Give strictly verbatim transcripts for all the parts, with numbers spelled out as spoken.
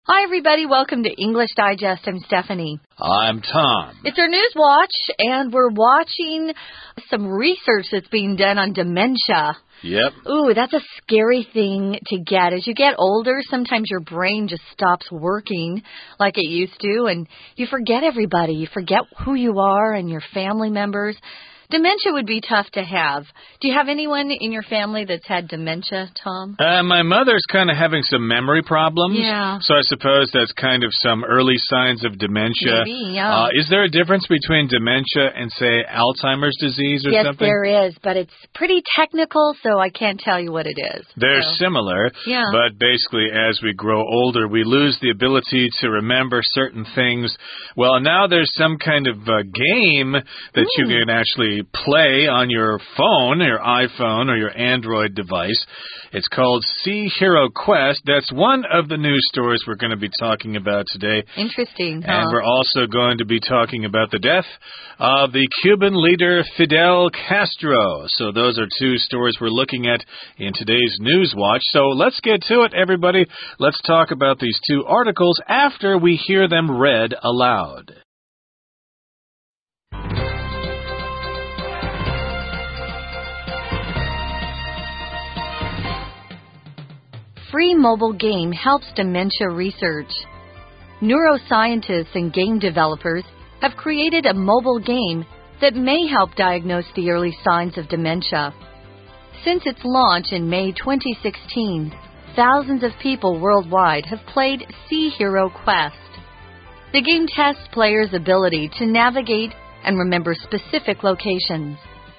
Hi, everybody. Welcome to English Digest. I'm Stephanie. I'm Tom. It's our News Watch, and we're watching some research that's being done on dementia. Yep. Ooh, that's a scary thing to get. As you get older, sometimes your brain just stops working like it used to, and you forget everybody. You forget who you are and your family members. Dementia would be tough to have. Do you have anyone in your family that's had dementia, Tom? Uh, my mother's kind of having some memory problems. Yeah. So I suppose that's kind of some early signs of dementia. Maybe, yeah. Uh, is there a difference between dementia and, say, Alzheimer's disease or yes, something? Yes, there is, but it's pretty technical, so I can't tell you what it is. They're so. similar, yeah. but basically as we grow older, we lose the ability to remember certain things. Well, now there's some kind of uh, game that mm. you can actually play on your phone, your iPhone, or your Android device. It's called Sea Hero Quest. That's one of the news stories we're going to be talking about today. Interesting, huh? And we're also going to be talking about the death of the Cuban leader Fidel Castro. So those are two stories we're looking at in today's News Watch. So let's get to it, everybody. Let's talk about these two articles after we hear them read aloud. Free mobile game helps dementia research. Neuroscientists and game developers have created a mobile game that may help diagnose the early signs of dementia. Since its launch in May twenty sixteen, thousands of people worldwide have played Sea Hero Quest. The game tests players' ability to navigate and remember specific locations.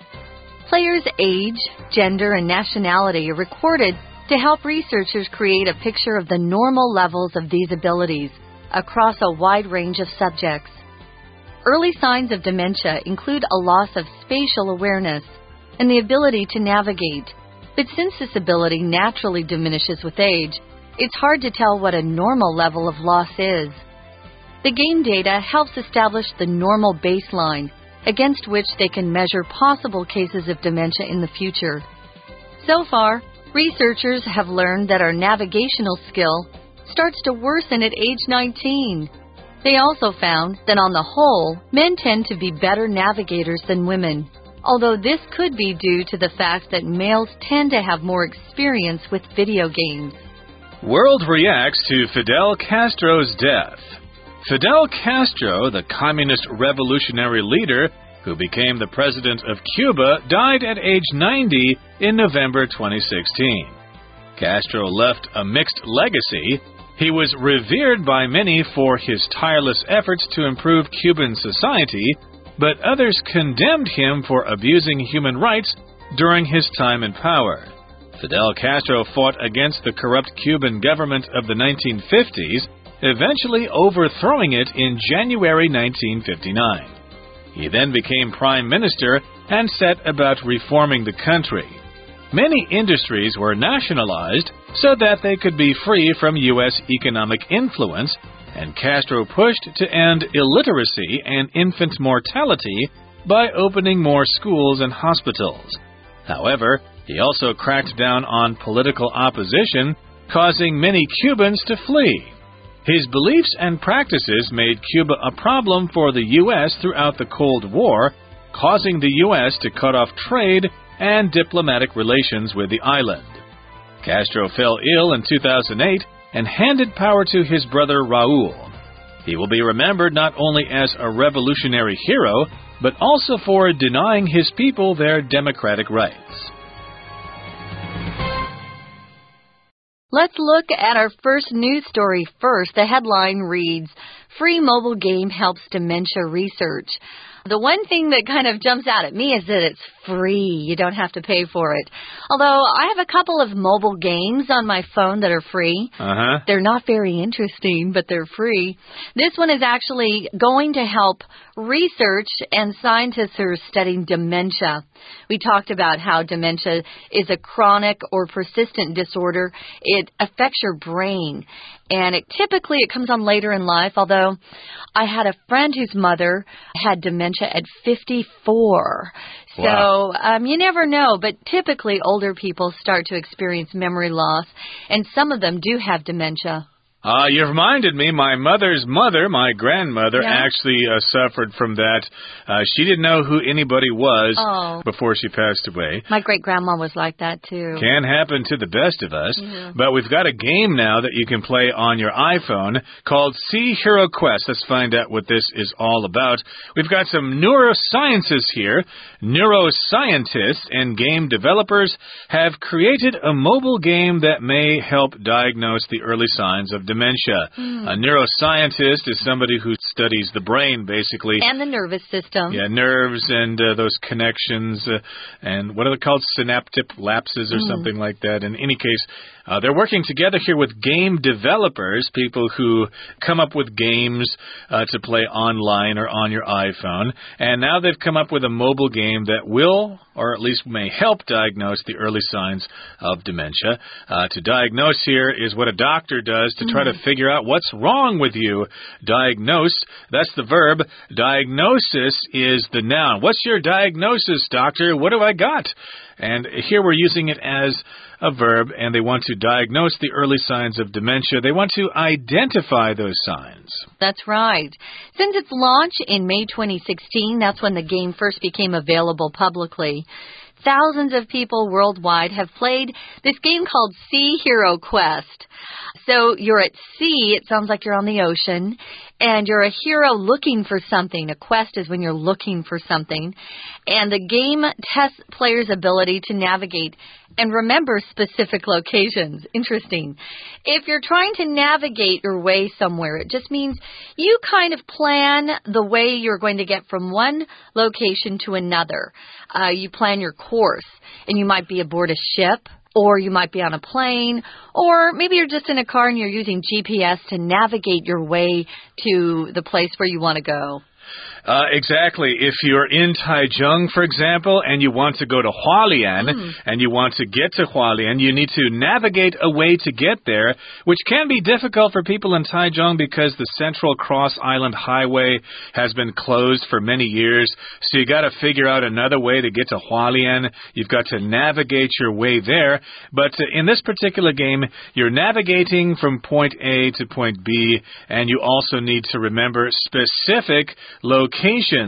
Players' age, gender, and nationality are recorded to help researchers create a picture of the normal levels of these abilities across a wide range of subjects. Early signs of dementia include a loss of spatial awareness and the ability to navigate. But since this ability naturally diminishes with age, it's hard to tell what a normal level of loss is. The game data helps establish the normal baseline against which they can measure possible cases of dementia in the future. So far, researchers have learned that our navigational skill starts to worsen at age nineteen. They also found that on the whole, men tend to be better navigators than women, although this could be due to the fact that males tend to have more experience with video games. World reacts to Fidel Castro's death. Fidel Castro, the communist revolutionary leader who became the president of Cuba, died at age ninety in November twenty sixteen. Castro left a mixed legacy. He was revered by many for his tireless efforts to improve Cuban society, but others condemned him for abusing human rights during his time in power. Fidel Castro fought against the corrupt Cuban government of the nineteen fifties, eventually overthrowing it in January nineteen fifty-nine. He then became prime minister and set about reforming the country. Many industries were nationalized so that they could be free from U S economic influence, and Castro pushed to end illiteracy and infant mortality by opening more schools and hospitals. However, he also cracked down on political opposition, causing many Cubans to flee. His beliefs and practices made Cuba a problem for the U S throughout the Cold War, causing the U S to cut off trade and diplomatic relations with the island. Castro fell ill in two thousand eight and handed power to his brother Raul. He will be remembered not only as a revolutionary hero, but also for denying his people their democratic rights. Let's look at our first news story first. The headline reads, Free mobile game helps dementia research. The one thing that kind of jumps out at me is that it's free. You don't have to pay for it. Although I have a couple of mobile games on my phone that are free. Uh-huh. They're not very interesting, but they're free. This one is actually going to help research and scientists who are studying dementia. We talked about how dementia is a chronic or persistent disorder. It affects your brain. And it typically it comes on later in life, although I had a friend whose mother had dementia at fifty-four. Wow. So um, you never know, but typically older people start to experience memory loss, and some of them do have dementia. Uh, you reminded me, my mother's mother, my grandmother, yeah. actually uh, suffered from that. Uh, she didn't know who anybody was oh. before she passed away. My great-grandma was like that, too. Can happen to the best of us. Yeah. But we've got a game now that you can play on your iPhone called Sea Hero Quest. Let's find out what this is all about. We've got some neurosciences here. Neuroscientists and game developers have created a mobile game that may help diagnose the early signs of dementia. Mm. A neuroscientist is somebody who studies the brain, basically. And the nervous system. Yeah, nerves and uh, those connections. Uh, and what are they called? Synaptic lapses or mm. something like that. In any case, uh, they're working together here with game developers, people who come up with games uh, to play online or on your iPhone. And now they've come up with a mobile game that will, or at least may help diagnose the early signs of dementia. Uh, to diagnose here is what a doctor does to try mm. to figure out what's wrong with you. Diagnose, that's the verb. Diagnosis is the noun. What's your diagnosis, doctor? What have I got? And here we're using it as a verb, and they want to diagnose the early signs of dementia. They want to identify those signs. That's right. Since its launch in May twenty sixteen, that's when the game first became available publicly. Thousands of people worldwide have played this game called Sea Hero Quest. So you're at sea, it sounds like you're on the ocean, and you're a hero looking for something. A quest is when you're looking for something. And the game tests players' ability to navigate and remember specific locations. Interesting. If you're trying to navigate your way somewhere, it just means you kind of plan the way you're going to get from one location to another. Uh, you plan your course, and you might be aboard a ship, or you might be on a plane, or maybe you're just in a car and you're using G P S to navigate your way to the place where you want to go. Uh, exactly. If you're in Taichung, for example, and you want to go to Hualien, mm. and you want to get to Hualien, you need to navigate a way to get there, which can be difficult for people in Taichung because the Central Cross Island Highway has been closed for many years. So you got to figure out another way to get to Hualien. You've got to navigate your way there. But uh, in this particular game, you're navigating from point A to point B, and you also need to remember specific locations.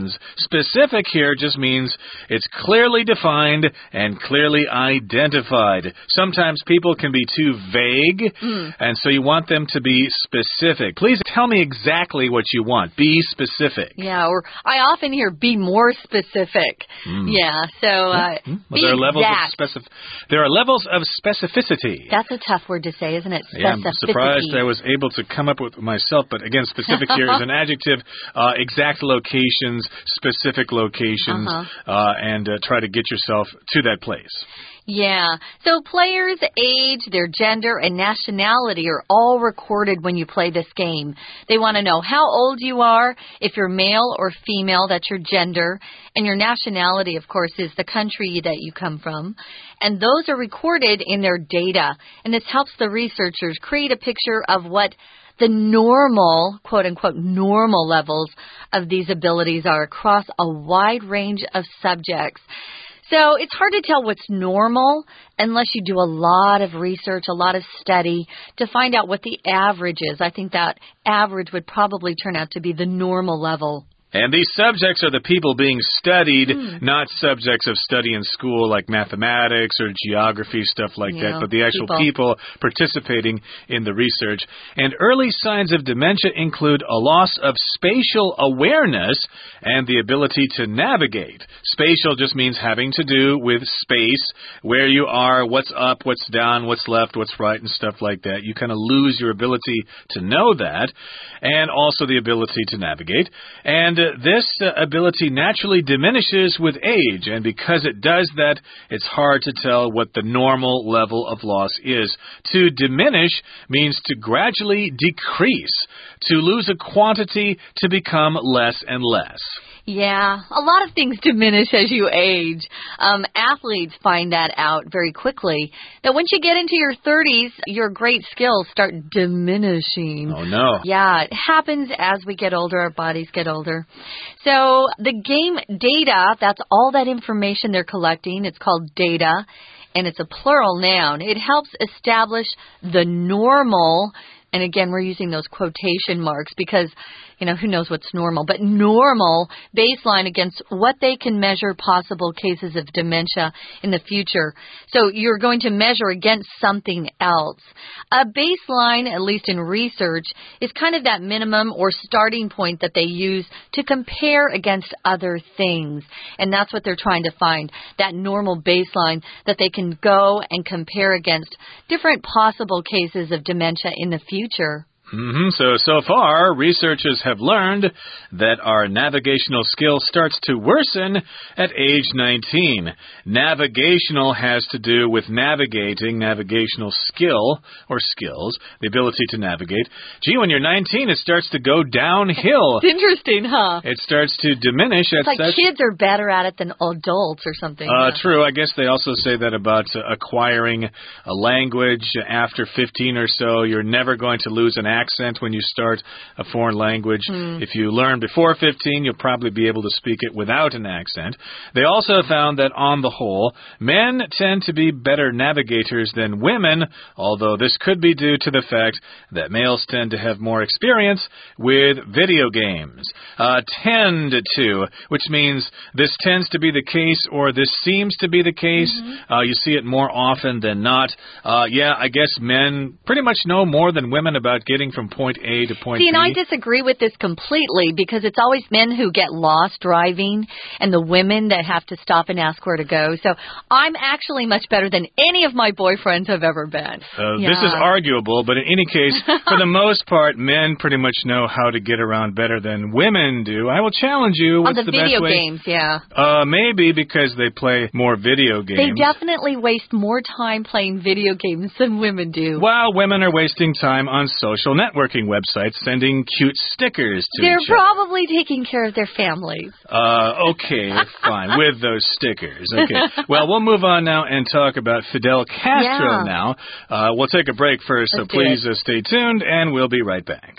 Specific here just means it's clearly defined and clearly identified. Sometimes people can be too vague, mm. and so you want them to be specific. Please tell me exactly what you want. Be specific. Yeah, or I often hear be more specific. Mm. Yeah, so uh, mm. well, be there are levels exact. of specif There are levels of specificity. That's a tough word to say, isn't it? Yeah, I'm surprised I was able to come up with it myself, but again, specific here is an adjective. Uh, exact location. Specific locations, uh-huh. uh, and uh, try to get yourself to that place. Yeah. So players' age, their gender, and nationality are all recorded when you play this game. They want to know how old you are, if you're male or female, that's your gender, and your nationality, of course, is the country that you come from. And those are recorded in their data, and this helps the researchers create a picture of what the normal, quote-unquote, normal levels of these abilities are across a wide range of subjects. So it's hard to tell what's normal unless you do a lot of research, a lot of study to find out what the average is. I think that average would probably turn out to be the normal level. And these subjects are the people being studied, mm. not subjects of study in school like mathematics or geography, stuff like yeah, that, but the actual people. people participating in the research. And early signs of dementia include a loss of spatial awareness and the ability to navigate. Spatial just means having to do with space, where you are, what's up, what's down, what's left, what's right, and stuff like that. You kind of lose your ability to know that, and also the ability to navigate. And uh, this uh, ability naturally diminishes with age, and because it does that, it's hard to tell what the normal level of loss is. To diminish means to gradually decrease, to lose a quantity, to become less and less. Yeah, a lot of things diminish as you age. Um, athletes find that out very quickly, that once you get into your thirties, your great skills start diminishing. Oh, no. Yeah, it happens as we get older, our bodies get older. So the game data, that's all that information they're collecting. It's called data, and it's a plural noun. It helps establish the normal And again, we're using those quotation marks because, you know, who knows what's normal. But normal, baseline against what they can measure possible cases of dementia in the future. So you're going to measure against something else. A baseline, at least in research, is kind of that minimum or starting point that they use to compare against other things. And that's what they're trying to find, that normal baseline that they can go and compare against different possible cases of dementia in the future. Future. Mm-hmm. So, so far, researchers have learned that our navigational skill starts to worsen at age nineteen. Navigational has to do with navigating, navigational skill, or skills, the ability to navigate. Gee, when you're nineteen, it starts to go downhill. It's interesting, huh? It starts to diminish. It's like that's, kids are better at it than adults or something. Uh, yeah. True. I guess they also say that about uh, acquiring a language after fifteen or so. You're never going to lose an accent. accent when you start a foreign language. Mm. If you learn before fifteen, you'll probably be able to speak it without an accent. They also found that on the whole, men tend to be better navigators than women, although this could be due to the fact that males tend to have more experience with video games. Uh, tend to, which means this tends to be the case or this seems to be the case. Mm-hmm. Uh, you see it more often than not. Uh, yeah, I guess men pretty much know more than women about getting from point A to point See, B. and I disagree with this completely because it's always men who get lost driving and the women that have to stop and ask where to go. So I'm actually much better than any of my boyfriends have ever been. Uh, yeah. This is arguable, but in any case, for the most part, men pretty much know how to get around better than women do. I will challenge you. What's On the, the video best way? games, yeah. Uh, maybe because they play more video games. They definitely waste more time playing video games than women do. While women are wasting time on social networking websites sending cute stickers to They're each other. probably taking care of their families. Uh, okay, fine, with those stickers. Okay. Well, we'll move on now and talk about Fidel Castro yeah. now. Uh, we'll take a break first, Let's so please uh, stay tuned, and we'll be right back.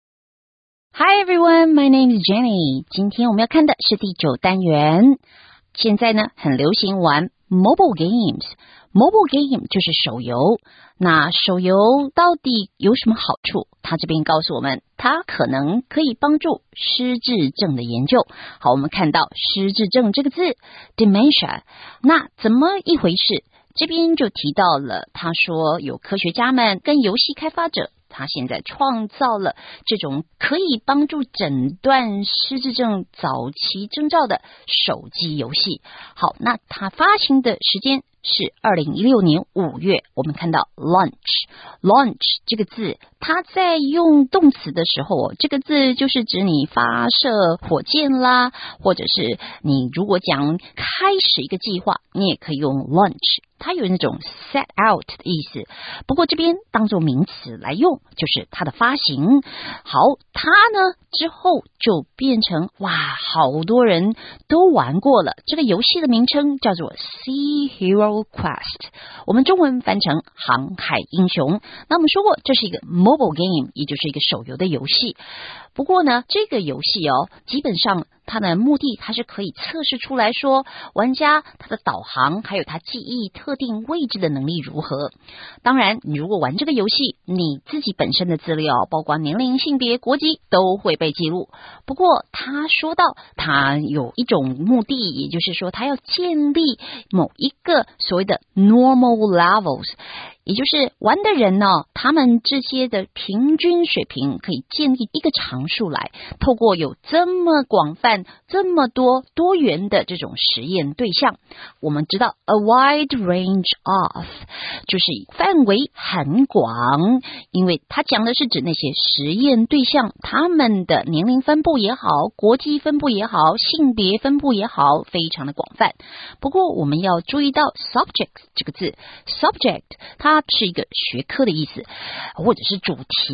Hi everyone, my name is Jenny. 今天我们要看的是第九单元。现在呢，很流行玩 mobile games。Mobile game 就是手游。那手游到底有什么好处？他这边告诉我们，它可能可以帮助失智症的研究。好，我们看到失智症这个字 dementia， 那怎么一回事？这边就提到了，他说有科学家们跟游戏开发者，他现在创造了这种可以帮助诊断失智症早期征兆的手机游戏。好，那他发行的时间是二零一六年五月，我们看到 launch launch 这个字，它在用动词的时候，这个字就是指你发射火箭啦，或者是你如果讲开始一个计划，你也可以用 launch， 它有那种 set out 的意思。不过这边当作名词来用，就是它的发行。好，它呢之后就变成哇，好多人都玩过了。这个游戏的名称叫做 Sea Hero Quest， 我们中文翻成航海英雄。那我们说过，这是一个 mobile game， 也就是一个手游的游戏。不过呢，这个游戏哦，基本上它的目的，它是可以测试出来说，玩家他的导航还有他记忆特定位置的能力如何。当然，你如果玩这个游戏，你自己本身的资料，包括年龄、性别、国籍，都会被记录。不过他说到，他有一种目的，也就是说，他要建立某一个所谓的 normal levels。也就是玩的人呢，他们这些的平均水平可以建立一个常数来，透过有这么广泛、这么多多元的这种实验对象，我们知道 a wide range of 就是范围很广，因为它讲的是指那些实验对象，他们的年龄分布也好，国籍分布也好，性别分布也好，非常的广泛。不过我们要注意到 subject 这个字 subject 它它是一个学科的意思，或者是主题。不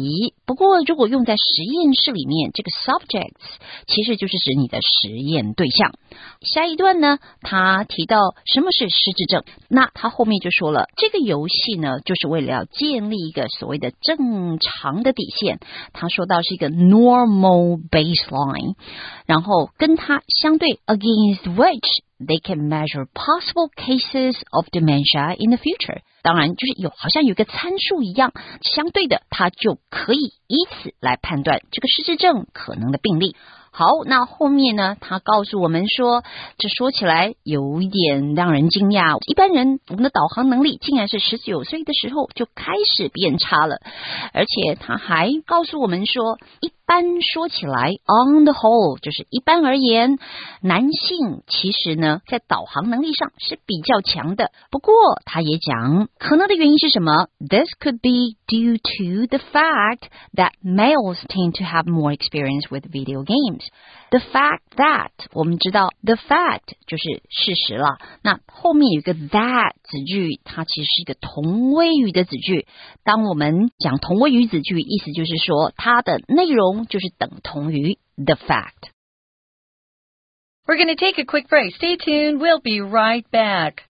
不过如果用在实验室里面，这个 subjects 其实就是指你的实验对象。下一段呢，他提到什么是失智症，那他后面就说了，这个游戏呢就是为了要建立一个所谓的正常的底线，他说到是一个 normal baseline， 然后跟它相对 against which they can measure possible cases of dementia in the future， 当然就是有好像有一个参数一样，相对的它就可以以此来判断这个失智症可能的病例。好，那后面呢，他告诉我们说，这说起来有一点让人惊讶，一般人我们的导航能力竟然是十九岁的时候就开始变差了，而且他还告诉我们说，一般说起来 on the whole 就是一般而言，男性其实呢在导航能力上是比较强的，不过他也讲可能的原因是什么， This could be due to the fact that males tend to have more experience with video games。The fact that 我们知道 the fact 就是事实了，那后面有一个 that 子句，它其实是一个同位语的子句。当我们讲同位语子句，意思就是说它的内容就是等同于 the fact。 We're going to take a quick break. Stay tuned. We'll be right back.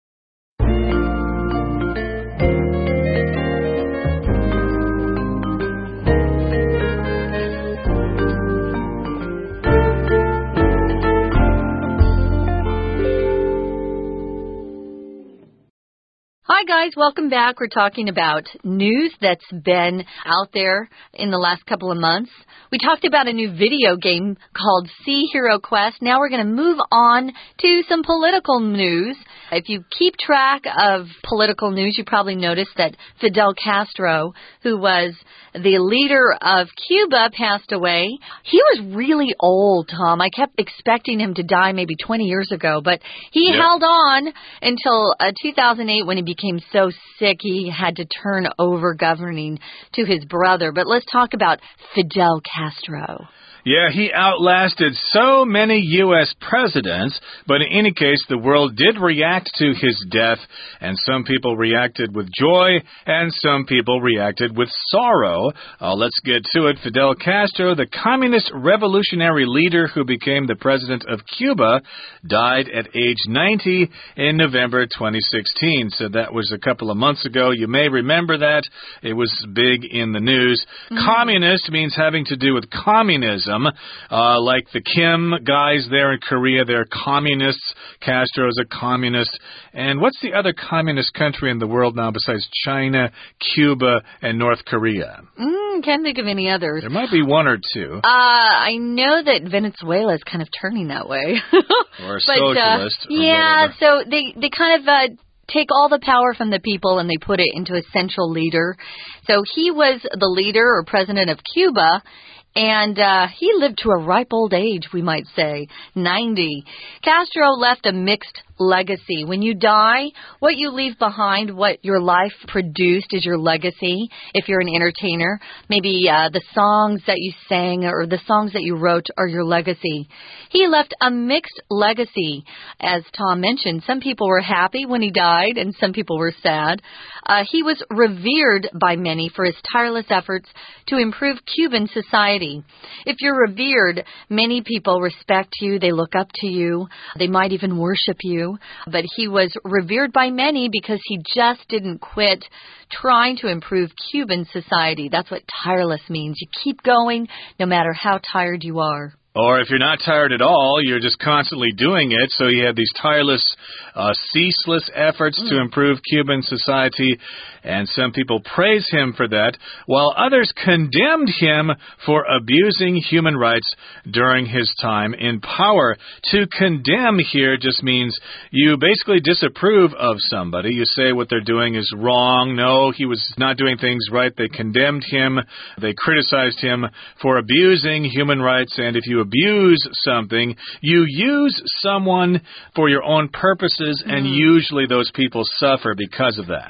Hi guys, welcome back. We're talking about news that's been out there in the last couple of months. We talked about a new video game called Sea Hero Quest. Now we're going to move on to some political news. If you keep track of political news, you probably noticed that Fidel Castro, who was the leader of Cuba, passed away. He was really old, Tom. I kept expecting him to die maybe twenty years ago, but he yep. held on until uh, two thousand eight when he became so sick he had to turn over governing to his brother. But let's talk about Fidel Castro. Yeah, he outlasted so many U S presidents, but in any case, the world did react to his death, and some people reacted with joy, and some people reacted with sorrow. Uh, let's get to it. Fidel Castro, the communist revolutionary leader who became the president of Cuba, died at age ninety in November twenty sixteen. So that was a couple of months ago. You may remember that. It was big in the news. Mm-hmm. Communist means having to do with communism. Uh, like the Kim guys there in Korea, they're communists. Castro is a communist. And what's the other communist country in the world now besides China, Cuba, and North Korea? Mm, can't think of any others. There might be one or two. Uh, I know that Venezuela is kind of turning that way. Or a but, socialist. Uh, yeah, so they, they kind of... Uh, take all the power from the people and they put it into a central leader. So he was the leader or president of Cuba, and uh, he lived to a ripe old age, we might say, ninety. Castro left a mixed legacy. When you die, what you leave behind, what your life produced is your legacy. If you're an entertainer, maybe uh, the songs that you sang or the songs that you wrote are your legacy. He left a mixed legacy. As Tom mentioned, some people were happy when he died and some people were sad. Uh, he was revered by many for his tireless efforts to improve Cuban society. If you're revered, many people respect you, they look up to you, they might even worship you. But he was revered by many because he just didn't quit trying to improve Cuban society. That's what tireless means. You keep going no matter how tired you are. Or if you're not tired at all, you're just constantly doing it. So he had these tireless, uh, ceaseless efforts mm. to improve Cuban society. And some people praise him for that, while others condemned him for abusing human rights during his time in power. To condemn here just means you basically disapprove of somebody. You say what they're doing is wrong. No, he was not doing things right. They condemned him. They criticized him for abusing human rights. And if you abuse something, you use someone for your own purposes, and mm. usually those people suffer because of that.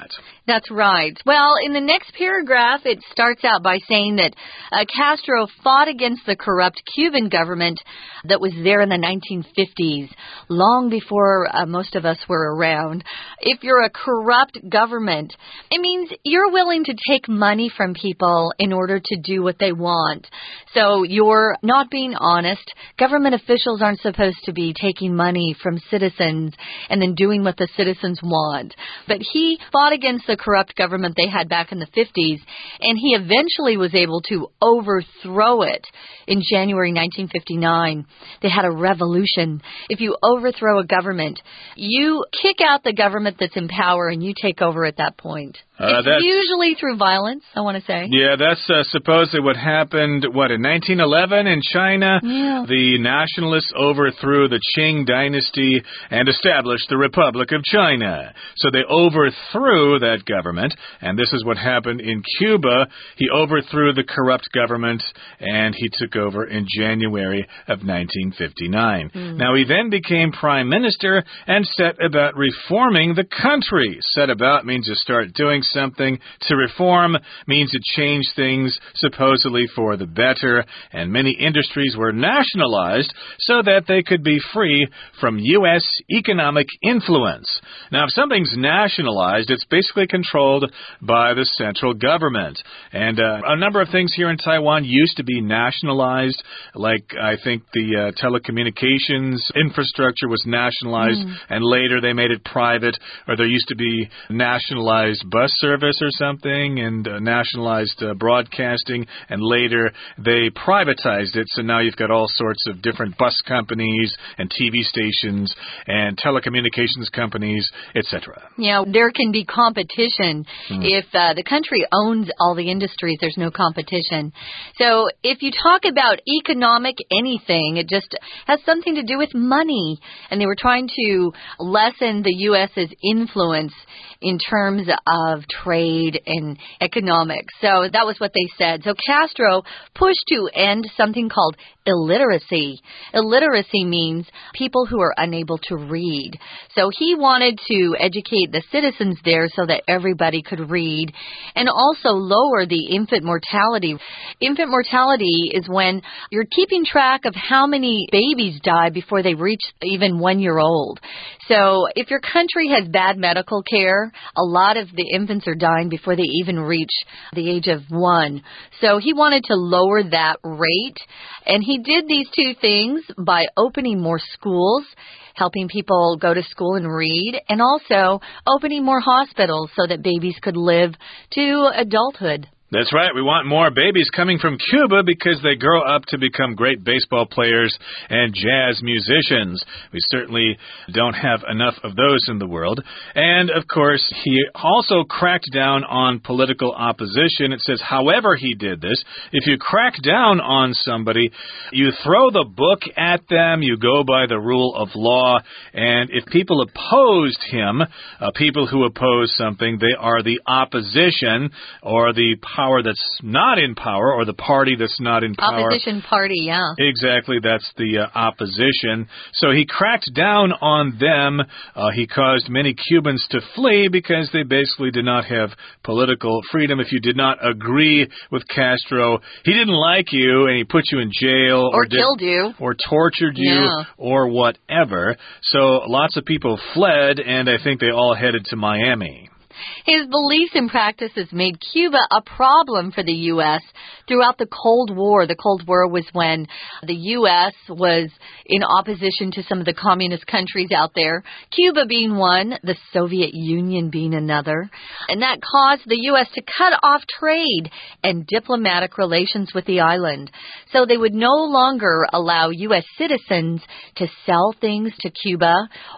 That's right. Well, in the next paragraph, it starts out by saying that uh, Castro fought against the corrupt Cuban government that was there in the nineteen fifties, long before uh, most of us were around. If you're a corrupt government, it means you're willing to take money from people in order to do what they want. So you're not being honest. Government officials aren't supposed to be taking money from citizens and then doing what the citizens want. But he fought against the corrupt government they had back in the fifties, and he eventually was able to overthrow it in January nineteen fifty-nine. They had a revolution. If you overthrow a government, you kick out the government that's in power and you take over at that point. Uh, it's usually through violence, I want to say. Yeah, that's uh, supposedly what happened, what, in nineteen eleven in China? Yeah. The nationalists overthrew the Qing dynasty and established the Republic of China. So they overthrew that government, and this is what happened in Cuba. He overthrew the corrupt government, and he took over in January of nineteen fifty-nine. Mm. Now, he then became prime minister and set about reforming the country. Set about means to start doing something. To reform means to change things, supposedly for the better, and many industries were nationalized so that they could be free from U S economic influence. Now, if something's nationalized, it's basically controlled by the central government. And uh, a number of things here in Taiwan used to be nationalized, like I think the uh, telecommunications infrastructure was nationalized, mm. and later they made it private, or there used to be nationalized bus service or something, and uh, nationalized uh, broadcasting, and later they privatized it, so now you've got all sorts of different bus companies and T V stations and telecommunications companies, et cetera. Yeah, there can be competition. Hmm. If uh, the country owns all the industries, there's no competition. So if you talk about economic anything, it just has something to do with money, and they were trying to lessen the U S's influence in terms of trade and economics. So that was what they said. So Castro pushed to end something called illiteracy. Illiteracy means people who are unable to read. So he wanted to educate the citizens there so that everybody could read, and also lower the infant mortality. Infant mortality is when you're keeping track of how many babies die before they reach even one year old. So if your country has bad medical care, a lot of the infants are dying before they even reach the age of one. So he wanted to lower that rate, and he did these two things by opening more schools, helping people go to school and read, and also opening more hospitals so that babies could live to adulthood. That's right. We want more babies coming from Cuba because they grow up to become great baseball players and jazz musicians. We certainly don't have enough of those in the world. And, of course, he also cracked down on political opposition. It says, however he did this, if you crack down on somebody, you throw the book at them, you go by the rule of law, and if people opposed him, uh, people who oppose something, they are the opposition, or the power that's not in power, or the party that's not in power. Opposition party, yeah. Exactly, that's the uh, opposition. So he cracked down on them. Uh, he caused many Cubans to flee because they basically did not have political freedom. If you did not agree with Castro, he didn't like you, and he put you in jail. Or, or killed did, you. Or tortured you, yeah. or whatever. So lots of people fled, and I think they all headed to Miami. His beliefs and practices made Cuba a problem for the U S throughout the Cold War. The Cold War was when the U S was in opposition to some of the communist countries out there, Cuba being one, the Soviet Union being another. And that caused the U S to cut off trade and diplomatic relations with the island. So they would no longer allow U S citizens to sell things to Cuba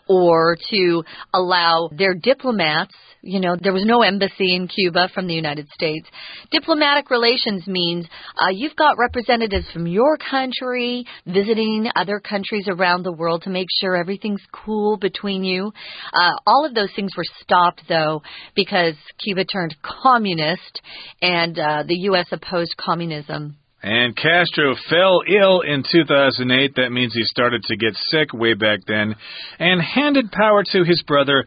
or to allow their diplomats. You know, there was no embassy in Cuba from the United States. Diplomatic relations means uh, you've got representatives from your country visiting other countries around the world to make sure everything's cool between you. Uh, all of those things were stopped, though, because Cuba turned communist and uh, the U S opposed communism. And Castro fell ill in two thousand eight. That means he started to get sick way back then. And handed power to his brother,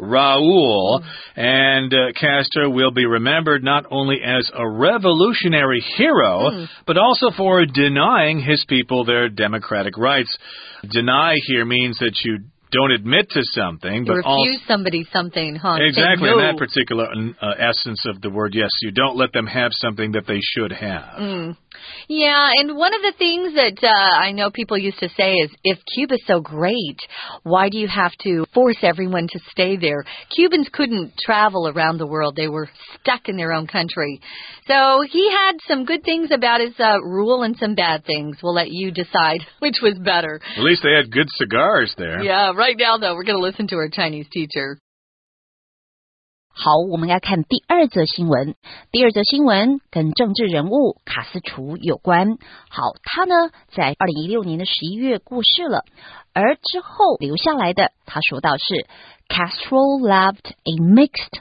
Raul. And uh, Castro will be remembered not only as a revolutionary hero, mm. but also for denying his people their democratic rights. Deny here means that you don't admit to something, but you refuse also, somebody something, huh? Exactly, no. in that particular uh, essence of the word, yes, you don't let them have something that they should have. Mm. Yeah, and one of the things that uh, I know people used to say is, if Cuba's so great, why do you have to force everyone to stay there? Cubans couldn't travel around the world. They were stuck in their own country. So he had some good things about his uh, rule and some bad things. We'll let you decide which was better. At least they had good cigars there. Yeah, right now, though, we're going to listen to our Chinese teacher. 好，我们来看第二则新闻。第二则新闻跟政治人物卡斯楚有关。好，他呢在二零一六年的十一月过世了，而之后留下来的，他说到是 Castro left a mixed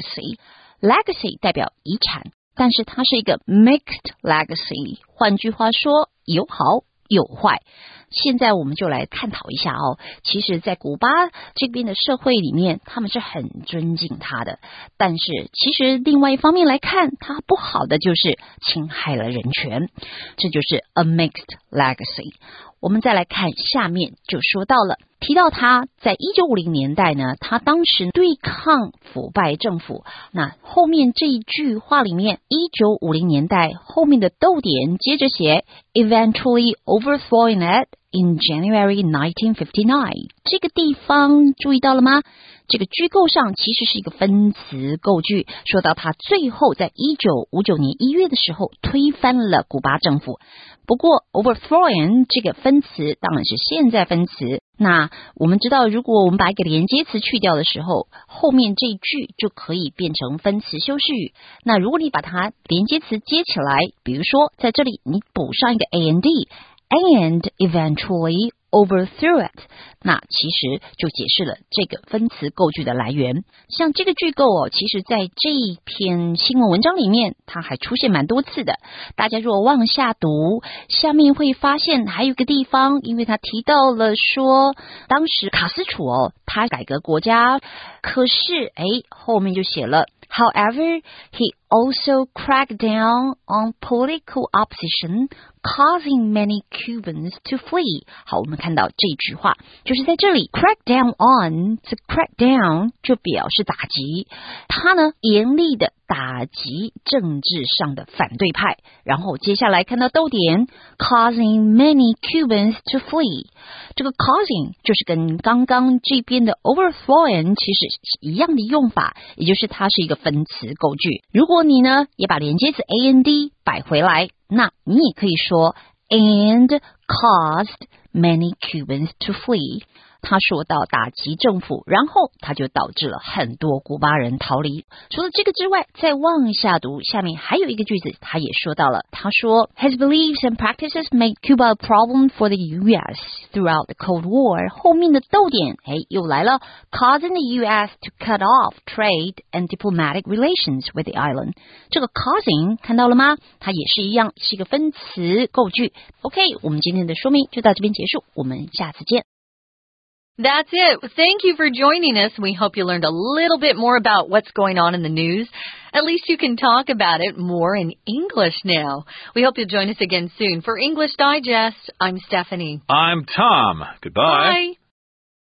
legacy。legacy 代表遗产，但是它是一个 mixed legacy， 换句话说，有好有坏。现在我们就来探讨一下哦。其实在古巴这边的社会里面，他们是很尊敬他的，但是其实另外一方面来看，他不好的就是侵害了人权，这就是 a mixed legacy。我们再来看下面就说到了，提到他在一九五零年代呢，他当时对抗腐败政府。那后面这一句话里面，一九五零年代后面的逗点接着写 eventually overthrowing it in January nineteen fifty-nine。 这个地方注意到了吗？这个句构上其实是一个分词构句，说到他最后在一九五九年一月的时候推翻了古巴政府。不过 overthrowing 这个分词当然是现在分词，那我们知道如果我们把一个连接词去掉的时候，后面这一句就可以变成分词修饰语。那如果你把它连接词接起来，比如说在这里你补上一个 and and eventually overthrew it， 那其实就解释了这个分词构句的来源。像这个句构哦，其实在这一篇新闻文章里面它还出现蛮多次的。大家如果往下读，下面会发现还有一个地方，因为他提到了说当时卡斯楚哦，他改革国家，可是诶后面就写了However, he also cracked down on political opposition, causing many Cubans to flee. 好，我们看到这句话，就是在这里 crack down on， 这 crack down 就表示打击，他呢严厉的打击政治上的反对派。然后接下来看到逗点 causing many Cubans to flee， 这个 causing 就是跟刚刚这边的 overthrowing 其实是一样的用法，也就是它是一个分词构句。如果你呢也把连接词 and 摆回来，那你也可以说 and caused many Cubans to flee。他说到打击政府，然后他就导致了很多古巴人逃离。除了这个之外，再往下读，下面还有一个句子，他也说到了，他说 His beliefs and practices made Cuba a problem for the U S throughout the Cold War。 后面的逗点诶又来了， causing the U S to cut off trade and diplomatic relations with the island。 这个 causing 看到了吗？它也是一样是一个分词构句。 OK， 我们今天的说明就到这边结束，我们下次见。 That's it. Thank you for joining us. We hope you learned a little bit more about what's going on in the news. At least you can talk about it more in English now. We hope you'll join us again soon. For English Digest, I'm Stephanie. I'm Tom. Goodbye. Bye.